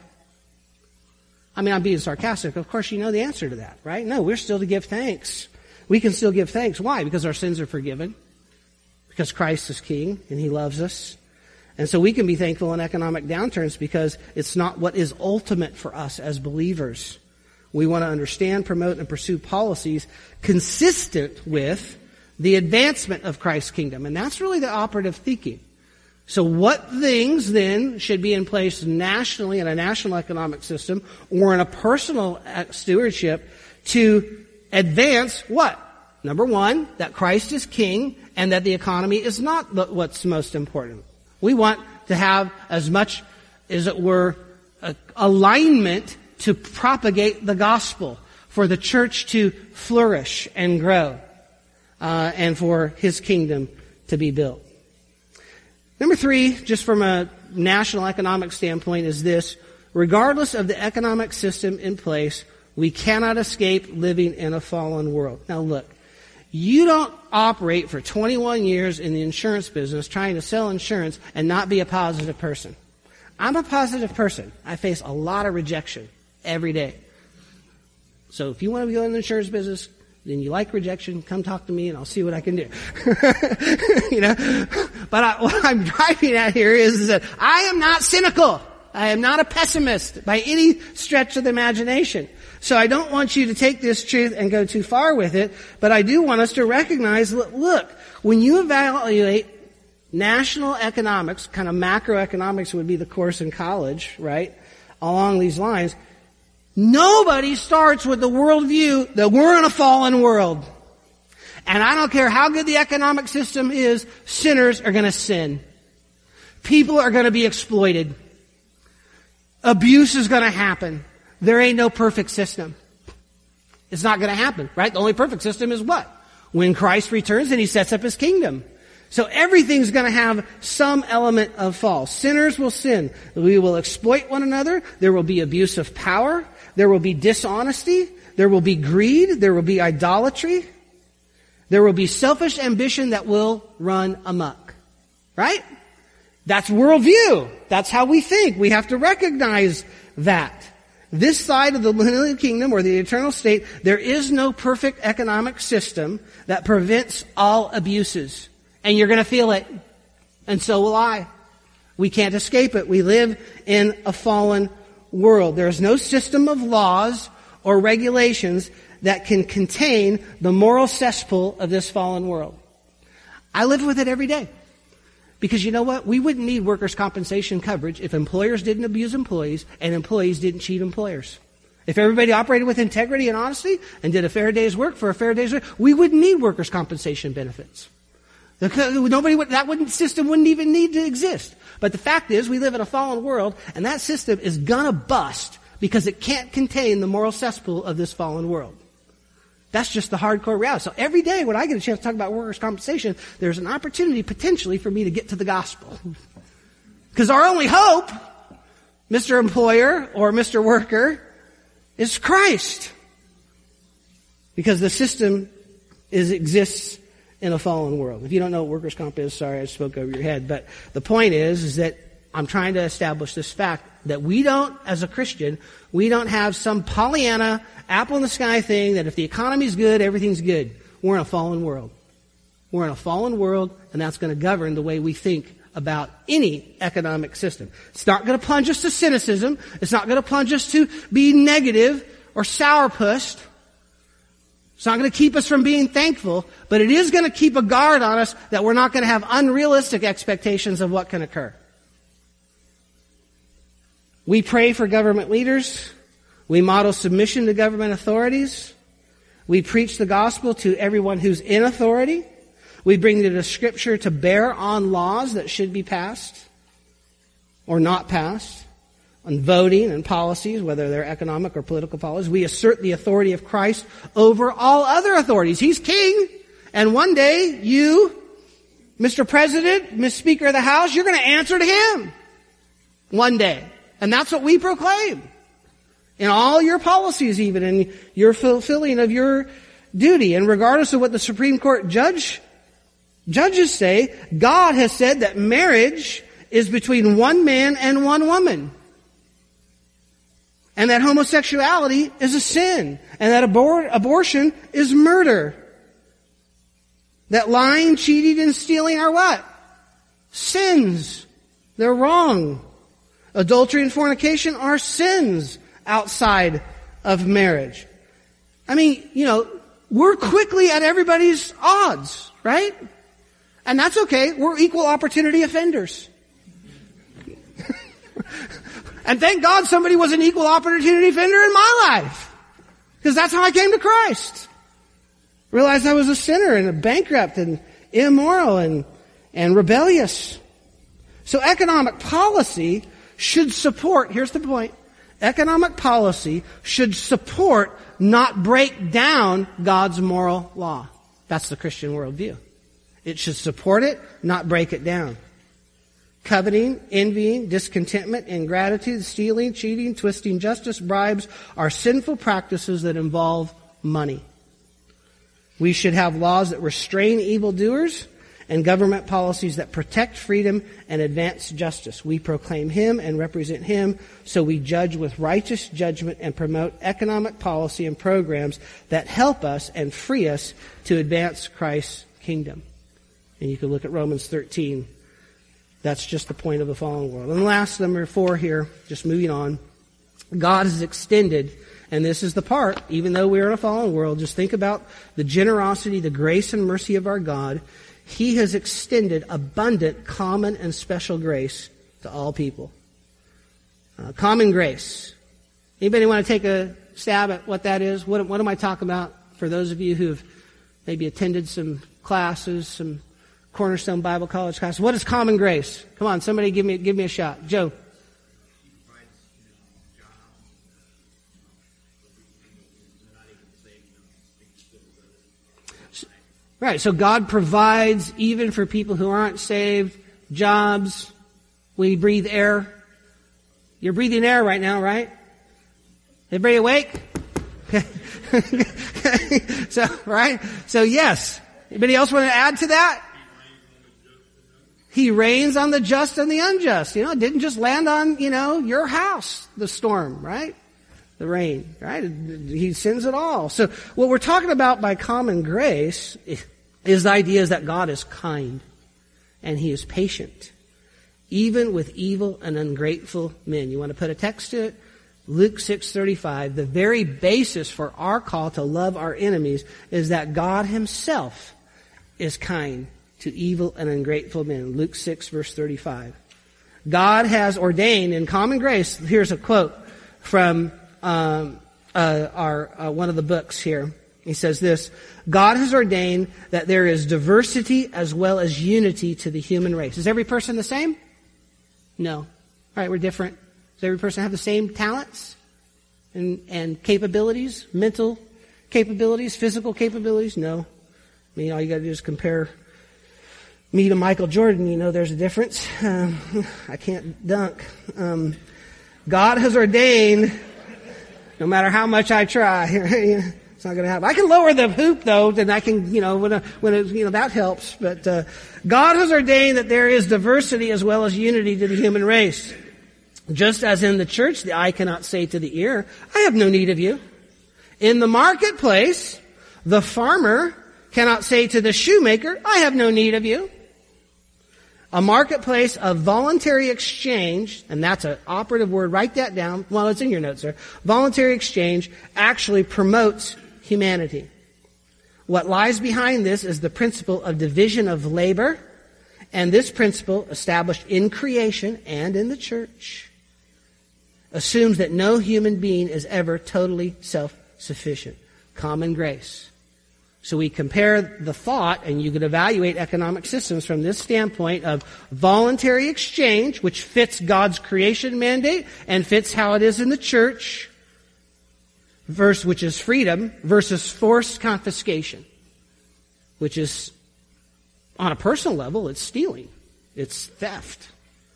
I mean, I'm being sarcastic. Of course you know the answer to that, right? No, we're still to give thanks. We can still give thanks. Why? Because our sins are forgiven. Because Christ is King and He loves us. And so we can be thankful in economic downturns because it's not what is ultimate for us as believers. We want to understand, promote, and pursue policies consistent with the advancement of Christ's kingdom. And that's really the operative thinking. So what things then should be in place nationally in a national economic system or in a personal stewardship to advance what? Number one, that Christ is King and that the economy is not what's most important. We want to have as much, as it were, a alignment to propagate the gospel, for the church to flourish and grow, uh, and for His kingdom to be built. Number three, just from a national economic standpoint, is this: regardless of the economic system in place, we cannot escape living in a fallen world. Now look, you don't operate for twenty-one years in the insurance business trying to sell insurance and not be a positive person. I'm a positive person. I face a lot of rejection every day. So if you want to go in the insurance business, then you like rejection, come talk to me and I'll see what I can do. You know? But I, what I'm driving at here is, is that I am not cynical. I am not a pessimist by any stretch of the imagination. So I don't want you to take this truth and go too far with it, but I do want us to recognize, look, when you evaluate national economics, kind of macroeconomics would be the course in college, right? Along these lines, nobody starts with the worldview that we're in a fallen world. And I don't care how good the economic system is, sinners are going to sin. People are going to be exploited. Abuse is going to happen. There ain't no perfect system. It's not going to happen, right? The only perfect system is what? When Christ returns and He sets up His kingdom. So everything's going to have some element of fall. Sinners will sin. We will exploit one another. There will be abuse of power. There will be dishonesty. There will be greed. There will be idolatry. There will be selfish ambition that will run amok. Right? That's worldview. That's how we think. We have to recognize that. This side of the millennial kingdom or the eternal state, there is no perfect economic system that prevents all abuses. And you're going to feel it. And so will I. We can't escape it. We live in a fallen world. There is no system of laws or regulations that can contain the moral cesspool of this fallen world. I live with it every day. Because you know what? We wouldn't need workers' compensation coverage if employers didn't abuse employees and employees didn't cheat employers. If everybody operated with integrity and honesty and did a fair day's work for a fair day's work, we wouldn't need workers' compensation benefits. Nobody would, that wouldn't, system wouldn't even need to exist. But the fact is, we live in a fallen world, and that system is gonna bust because it can't contain the moral cesspool of this fallen world. That's just the hardcore reality. So every day when I get a chance to talk about workers' compensation, there's an opportunity potentially for me to get to the gospel. Because our only hope, Mister Employer or Mister Worker, is Christ. Because the system is exists in a fallen world. If you don't know what workers' comp is, sorry I spoke over your head. But the point is, is that I'm trying to establish this fact that we don't, as a Christian, we don't have some Pollyanna, apple in the sky thing that if the economy's good, everything's good. We're in a fallen world. We're in a fallen world, and that's going to govern the way we think about any economic system. It's not going to plunge us to cynicism. It's not going to plunge us to be negative or sourpussed. It's not going to keep us from being thankful, but it is going to keep a guard on us that we're not going to have unrealistic expectations of what can occur. We pray for government leaders. We model submission to government authorities. We preach the gospel to everyone who's in authority. We bring the Scripture to bear on laws that should be passed or not passed, on voting and policies, whether they're economic or political policies. We assert the authority of Christ over all other authorities. He's king, and one day you, Mister President, Miz Speaker of the House, you're going to answer to him. One day. And that's what we proclaim. In all your policies even, in your fulfilling of your duty. And regardless of what the Supreme Court judge, judges say, God has said that marriage is between one man and one woman. And that homosexuality is a sin. And that abor- abortion is murder. That lying, cheating, and stealing are what? Sins. They're wrong. Adultery and fornication are sins outside of marriage. I mean, you know, we're quickly at everybody's odds, right? And that's okay. We're equal opportunity offenders. And thank God somebody was an equal opportunity offender in my life. Because that's how I came to Christ. Realized I was a sinner and a bankrupt and immoral and, and rebellious. So economic policy should support, here's the point, economic policy should support, not break down God's moral law. That's the Christian worldview. It should support it, not break it down. Coveting, envying, discontentment, ingratitude, stealing, cheating, twisting justice, bribes are sinful practices that involve money. We should have laws that restrain evildoers and government policies that protect freedom and advance justice. We proclaim Him and represent Him, so we judge with righteous judgment and promote economic policy and programs that help us and free us to advance Christ's kingdom. And you can look at Romans thirteen. That's just the point of the fallen world. And last, number four here, just moving on. God has extended, and this is the part, even though we're in a fallen world, just think about the generosity, the grace and mercy of our God. He has extended abundant, common, and special grace to all people. Uh, common grace. Anybody want to take a stab at what that is? What, what am I talking about for those of you who have maybe attended some classes, some Cornerstone Bible College classes? What is common grace? Come on, somebody give me give me a shot. Joe. Right, so God provides even for people who aren't saved, jobs. We breathe air. You're breathing air right now, right? Everybody awake? So, right? So yes. Anybody else want to add to that? He rains on the just and the unjust. You know, it didn't just land on, you know, your house, the storm, right? The rain, right? He sends it all. So what we're talking about by common grace is the idea is that God is kind and He is patient, even with evil and ungrateful men. You want to put a text to it? Luke six thirty-five, the very basis for our call to love our enemies is that God himself is kind to evil and ungrateful men. Luke six verse thirty-five. God has ordained in common grace, here's a quote from um, uh, our uh, one of the books here. He says this, God has ordained that there is diversity as well as unity to the human race. Is every person the same? No. All right, we're different. Does every person have the same talents and, and capabilities, mental capabilities, physical capabilities? No. I mean, all you got to do is compare me to Michael Jordan. You know there's a difference. Um, I can't dunk. Um, God has ordained, no matter how much I try, it's not going to happen. I can lower the hoop though, then I can, you know, when, a, when it, you know, that helps. But uh, God has ordained that there is diversity as well as unity to the human race. Just as in the church, the eye cannot say to the ear, I have no need of you. In the marketplace, the farmer cannot say to the shoemaker, I have no need of you. A marketplace of voluntary exchange, and that's an operative word, write that down. Well, it's in your notes, sir. Voluntary exchange actually promotes humanity. What lies behind this is the principle of division of labor, and this principle, established in creation and in the church, assumes that no human being is ever totally self-sufficient. Common grace. So we compare the thought, and you could evaluate economic systems from this standpoint of voluntary exchange, which fits God's creation mandate and fits how it is in the church, verse which is freedom, versus forced confiscation, which is, on a personal level, it's stealing. It's theft.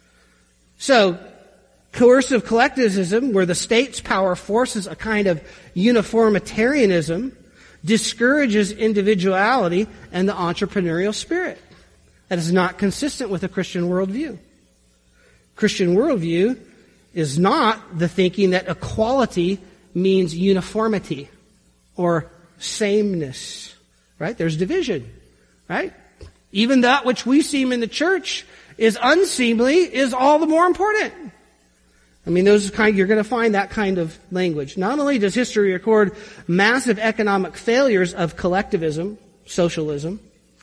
So, coercive collectivism, where the state's power forces a kind of uniformitarianism, discourages individuality and the entrepreneurial spirit. That is not consistent with a Christian worldview. Christian worldview is not the thinking that equality means uniformity or sameness. Right? There's division. Right? Even that which we seem in the church is unseemly is all the more important. I mean, those kind, you're going to find that kind of language. Not only does history record massive economic failures of collectivism, socialism,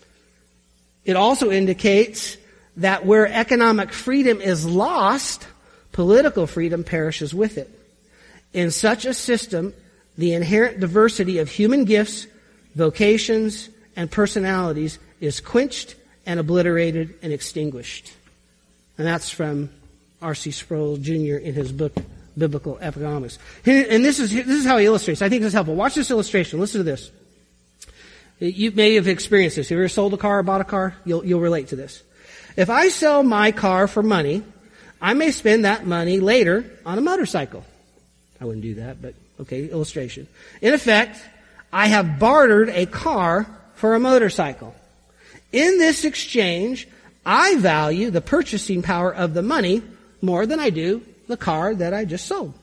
it also indicates that where economic freedom is lost, political freedom perishes with it. In such a system, the inherent diversity of human gifts, vocations, and personalities is quenched and obliterated and extinguished. And that's from R C Sproul Junior in his book, Biblical Economics. And this is, this is how he illustrates. I think this is helpful. Watch this illustration. Listen to this. You may have experienced this. Have you ever sold a car or bought a car? You'll, you'll relate to this. If I sell my car for money, I may spend that money later on a motorcycle. I wouldn't do that, but okay, illustration. In effect, I have bartered a car for a motorcycle. In this exchange, I value the purchasing power of the money more than I do the car that I just sold.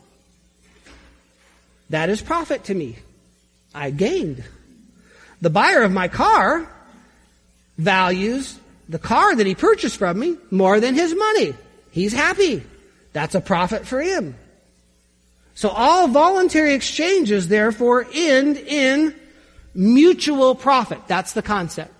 That is profit to me. I gained. The buyer of my car values the car that he purchased from me more than his money. He's happy. That's a profit for him. So all voluntary exchanges, therefore, end in mutual profit. That's the concept.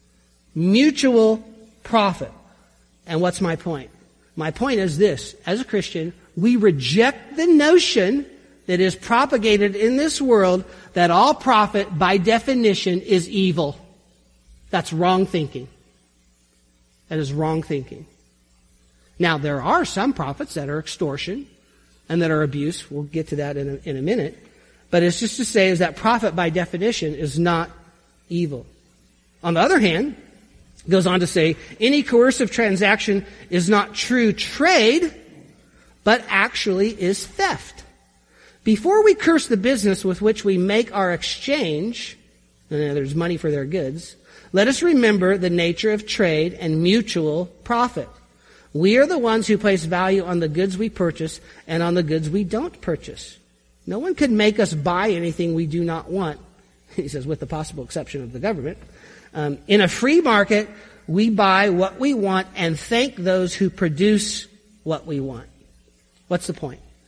Mutual profit. And what's my point? My point is this. As a Christian, we reject the notion that is propagated in this world that all profit, by definition, is evil. That's wrong thinking. That is wrong thinking. Now, there are some profits that are extortion and that are abuse. We'll get to that in a, in a minute. But it's just to say is that profit, by definition, is not evil. On the other hand, it goes on to say, any coercive transaction is not true trade, but actually is theft. Before we curse the business with which we make our exchange, and there's money for their goods, let us remember the nature of trade and mutual profit. We are the ones who place value on the goods we purchase and on the goods we don't purchase. No one can make us buy anything we do not want, he says, with the possible exception of the government. Um, in a free market, we buy what we want and thank those who produce what we want. What's the point?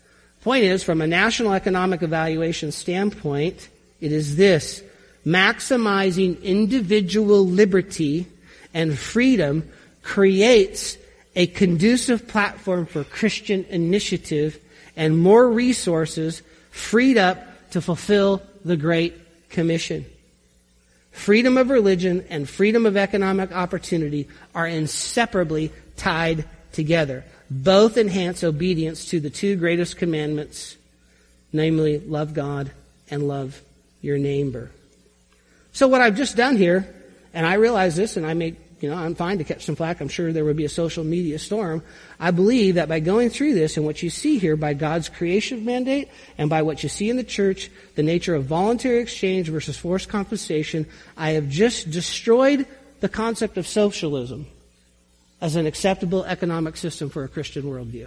Point is, from a national economic evaluation standpoint, it is this: maximizing individual liberty and freedom creates a conducive platform for Christian initiative and more resources freed up to fulfill the Great Commission. Freedom of religion and freedom of economic opportunity are inseparably tied together. Both enhance obedience to the two greatest commandments, namely, love God and love your neighbor. So what I've just done here, and I realize this, and I may, you know, I'm fine to catch some flack. I'm sure there would be a social media storm. I believe that by going through this and what you see here by God's creation mandate and by what you see in the church, the nature of voluntary exchange versus forced compensation, I have just destroyed the concept of socialism as an acceptable economic system for a Christian worldview.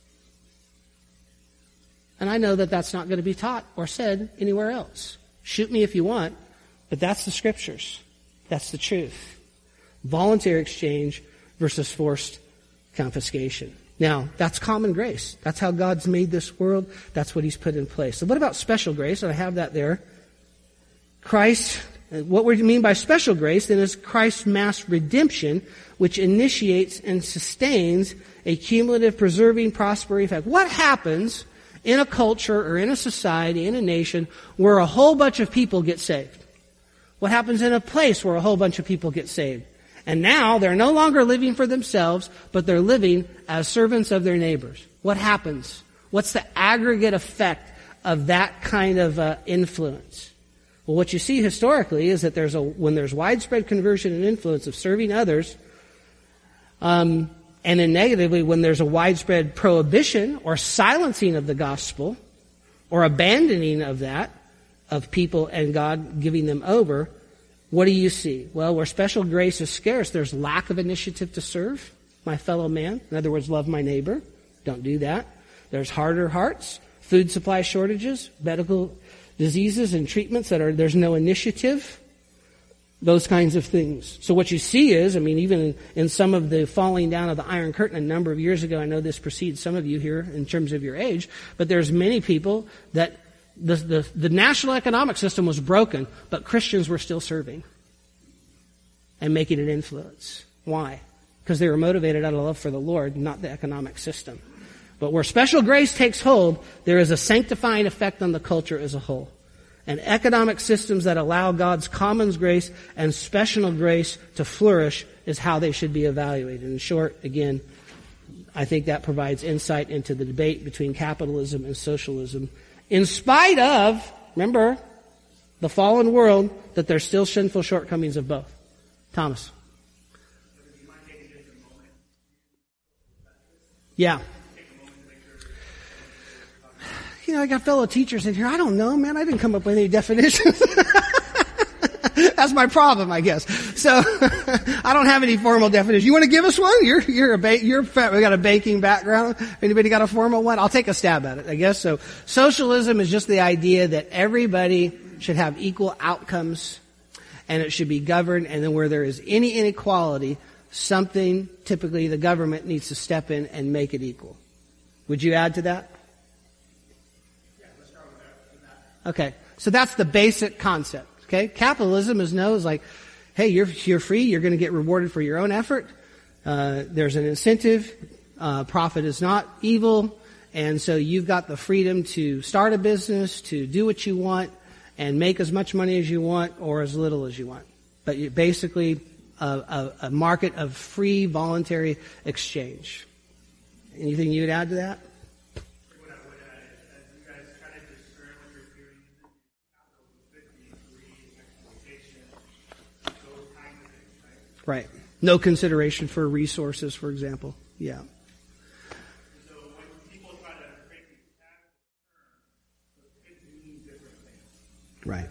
And I know that that's not going to be taught or said anywhere else. Shoot me if you want, but that's the scriptures. That's the truth. Voluntary exchange versus forced confiscation. Now, that's common grace. That's how God's made this world. That's what He's put in place. So what about special grace? And I have that there. Christ, what we mean by special grace then is Christ's mass redemption, which initiates and sustains a cumulative preserving prosperity effect. What happens in a culture or in a society, in a nation, where a whole bunch of people get saved? What happens in a place where a whole bunch of people get saved? And now they're no longer living for themselves, but they're living as servants of their neighbors. What happens? What's the aggregate effect of that kind of uh, influence? Well, what you see historically is that there's a when there's widespread conversion and influence of serving others, um, and then negatively when there's a widespread prohibition or silencing of the gospel, or abandoning of that, of people and God giving them over, what do you see? Well, where special grace is scarce, there's lack of initiative to serve my fellow man. In other words, love my neighbor. Don't do that. There's harder hearts, food supply shortages, medical diseases and treatments that are, there's no initiative, those kinds of things. So what you see is, I mean, even in, in some of the falling down of the Iron Curtain a number of years ago, I know this precedes some of you here in terms of your age, but there's many people that The, the, the national economic system was broken, but Christians were still serving and making an influence. Why? Because they were motivated out of love for the Lord, not the economic system. But where special grace takes hold, there is a sanctifying effect on the culture as a whole. And economic systems that allow God's common grace and special grace to flourish is how they should be evaluated. In short, again, I think that provides insight into the debate between capitalism and socialism. In spite of, remember, the fallen world, that there's still sinful shortcomings of both. Thomas. Yeah. You know, I got fellow teachers in here. I don't know, man. I didn't come up with any definitions. That's my problem, I guess. So I don't have any formal definition. You want to give us one? You're you're a ba- you're we got a baking background. Anybody got a formal one? I'll take a stab at it, I guess. So socialism is just the idea that everybody should have equal outcomes, and it should be governed. And then where there is any inequality, something typically the government needs to step in and make it equal. Would you add to that? Yeah, let's start with that. Okay, so that's the basic concept. Okay, capitalism is knows like, hey, you're you're free. You're going to get rewarded for your own effort. Uh, there's an incentive. Uh, profit is not evil, and so you've got the freedom to start a business, to do what you want, and make as much money as you want or as little as you want. But you're basically a, a, a market of free, voluntary exchange. Anything you would add to that? Right. No consideration for resources, for example. Yeah. So when people try to create these terms, it means different things. Right.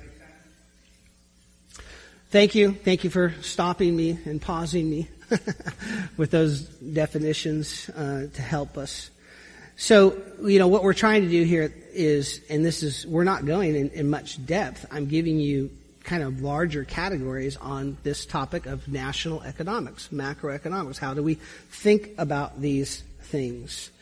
Thank you. Thank you for stopping me and pausing me with those definitions uh, to help us. So, you know, what we're trying to do here is, and this is, we're not going in, in much depth. I'm giving you kind of larger categories on this topic of national economics, macroeconomics. How do we think about these things?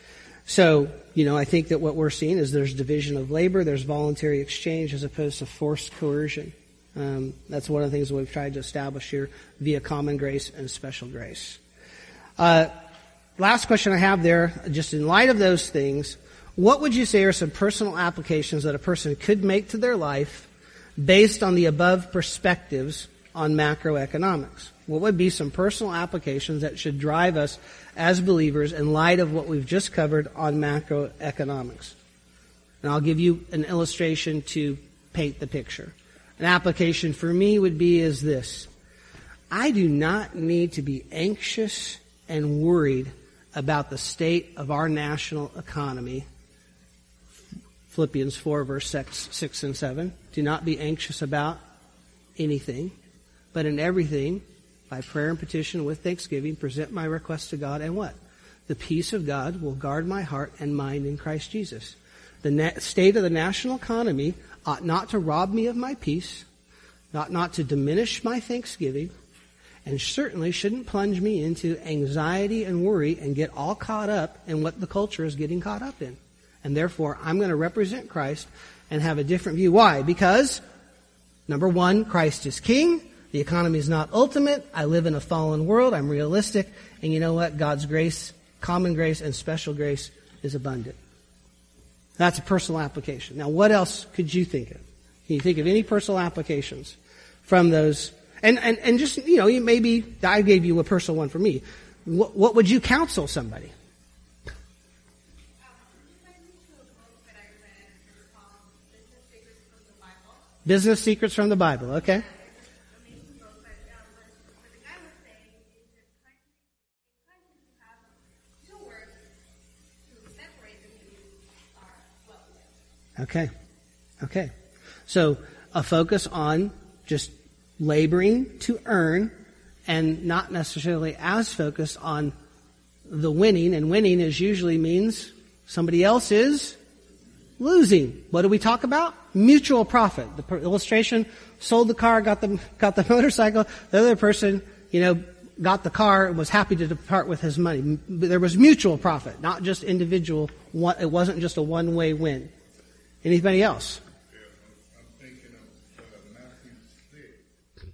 So, you know, I think that what we're seeing is there's division of labor, there's voluntary exchange as opposed to forced coercion. Um, that's one of the things that we've tried to establish here via common grace and special grace. Uh, last question I have there, just in light of those things, what would you say are some personal applications that a person could make to their life based on the above perspectives on macroeconomics? What would be some personal applications that should drive us as believers in light of what we've just covered on macroeconomics? And I'll give you an illustration to paint the picture. An application for me would be is this. I do not need to be anxious and worried about the state of our national economy. Philippians four, verse six, six and seven. Do not be anxious about anything, but in everything, by prayer and petition with thanksgiving, present my requests to God, and what? The peace of God will guard my heart and mind in Christ Jesus. The na- state of the national economy ought not to rob me of my peace, ought not to diminish my thanksgiving, and certainly shouldn't plunge me into anxiety and worry and get all caught up in what the culture is getting caught up in. And therefore, I'm going to represent Christ and have a different view. Why? Because, number one, Christ is king. The economy is not ultimate. I live in a fallen world. I'm realistic. And you know what? God's grace, common grace, and special grace is abundant. That's a personal application. Now, what else could you think of? Can you think of any personal applications from those? And, and, and just, you know, maybe I gave you a personal one for me. What, what would you counsel somebody? Business Secrets from the Bible. Okay. Okay. Okay. So a focus on just laboring to earn and not necessarily as focused on the winning. And winning is usually means somebody else is losing. What do we talk about? Mutual profit. The illustration, sold the car, got the, got the motorcycle. The other person, you know, got the car and was happy to depart with his money. There was mutual profit, not just individual. It wasn't just a one-way win. Anybody else? Yeah, I'm thinking of uh, Matthew six.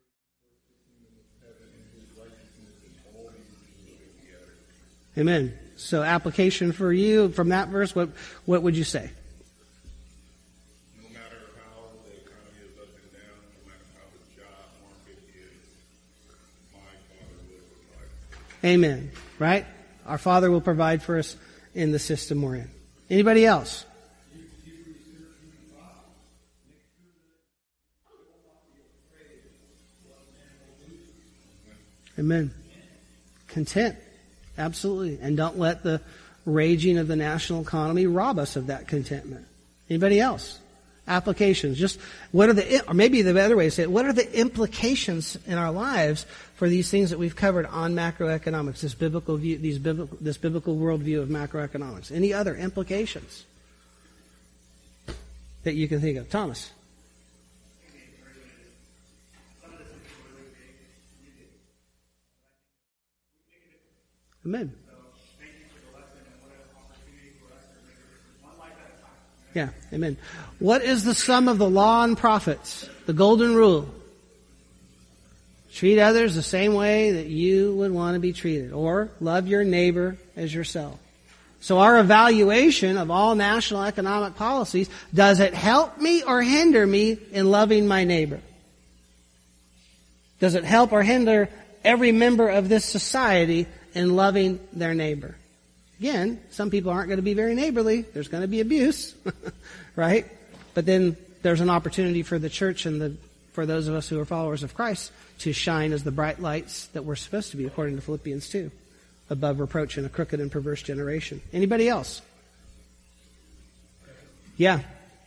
Amen. So application for you from that verse, what what would you say? No matter how the economy is up and down, no matter how the job market is, my Father will provide. Amen. Right? Our Father will provide for us in the system we're in. Anybody else? Amen. Content. Absolutely. And don't let the raging of the national economy rob us of that contentment. Anybody else? Applications. Just what are the, or maybe the other way to say it, what are the implications in our lives for these things that we've covered on macroeconomics, this biblical view, these biblical, this biblical worldview of macroeconomics? Any other implications that you can think of? Thomas. Amen. Yeah, amen. What is the sum of the law and prophets? The golden rule. Treat others the same way that you would want to be treated. Or love your neighbor as yourself. So our evaluation of all national economic policies, does it help me or hinder me in loving my neighbor? Does it help or hinder every member of this society in loving their neighbor? Again, some people aren't going to be very neighborly. There's going to be abuse, right? But then there's an opportunity for the church and the, for those of us who are followers of Christ to shine as the bright lights that we're supposed to be, according to Philippians two, above reproach in a crooked and perverse generation. Anybody else? Yeah.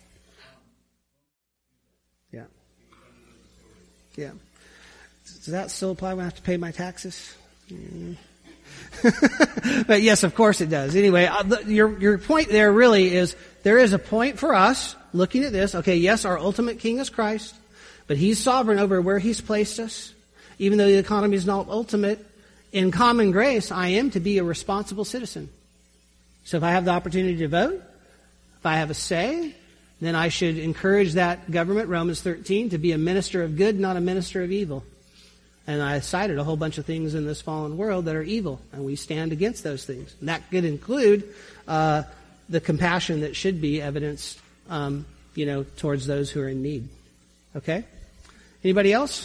Yeah. Yeah. Does that still apply when I have to pay my taxes? Mm. But yes, of course it does. Anyway, your your point there really is, there is a point for us looking at this. Okay, yes, our ultimate king is Christ, but He's sovereign over where He's placed us. Even though the economy is not ultimate, in common grace, I am to be a responsible citizen. So if I have the opportunity to vote, if I have a say, then I should encourage that government, Romans thirteen, to be a minister of good, not a minister of evil. And I cited a whole bunch of things in this fallen world that are evil, and we stand against those things. And that could include uh, the compassion that should be evidenced, um, you know, towards those who are in need. Okay? Anybody else?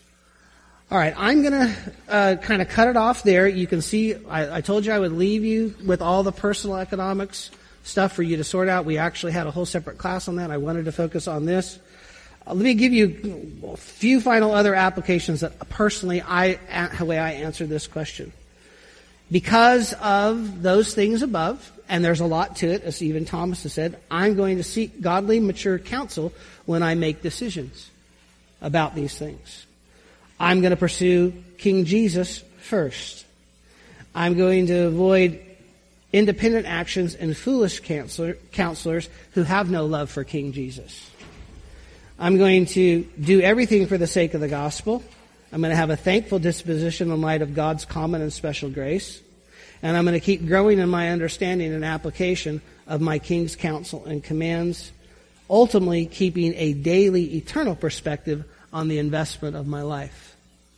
All right, I'm going to uh, kind of cut it off there. You can see, I, I told you I would leave you with all the personal economics stuff for you to sort out. We actually had a whole separate class on that. I wanted to focus on this. Uh, let me give you a few final other applications that personally, I, the way I answer this question. Because of those things above, and there's a lot to it, as even Thomas has said, I'm going to seek godly, mature counsel when I make decisions about these things. I'm going to pursue King Jesus first. I'm going to avoid independent actions and foolish counselor, counselors who have no love for King Jesus. I'm going to do everything for the sake of the gospel. I'm going to have a thankful disposition in light of God's common and special grace. And I'm going to keep growing in my understanding and application of my King's counsel and commands, ultimately keeping a daily eternal perspective on the investment of my life.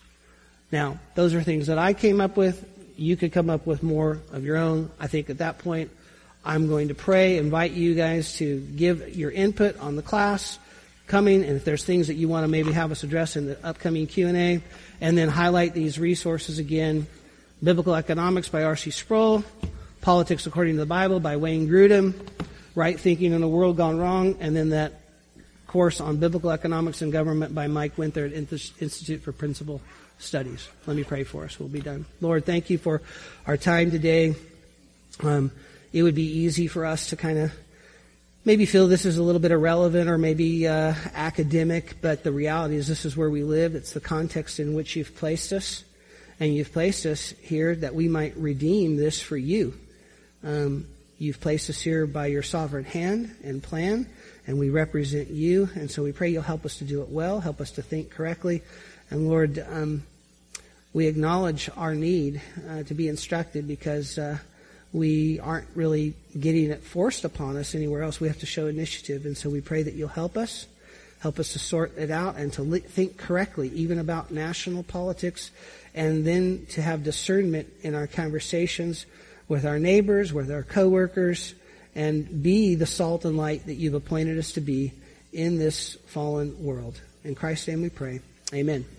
Now, those are things that I came up with. You could come up with more of your own. I think at that point, I'm going to pray, invite you guys to give your input on the class coming, and if there's things that you want to maybe have us address in the upcoming Q and A, and then highlight these resources again. Biblical Economics by R C Sproul, Politics According to the Bible by Wayne Grudem, Right Thinking in a World Gone Wrong, and then that course on Biblical Economics and Government by Mike Winther at Institute for Principal Studies. Let me pray for us. We'll be done. Lord, thank you for our time today. Um, it would be easy for us to kind of maybe feel this is a little bit irrelevant or maybe uh, academic, but the reality is this is where we live. It's the context in which you've placed us, and you've placed us here that we might redeem this for you. Um, you've placed us here by your sovereign hand and plan, and we represent you, and so we pray you'll help us to do it well, help us to think correctly. And Lord, um, we acknowledge our need uh, to be instructed because uh, we aren't really getting it forced upon us anywhere else. We have to show initiative, and so we pray that you'll help us, help us to sort it out and to li- think correctly, even about national politics, and then to have discernment in our conversations with our neighbors, with our coworkers, and be the salt and light that you've appointed us to be in this fallen world. In Christ's name we pray. Amen.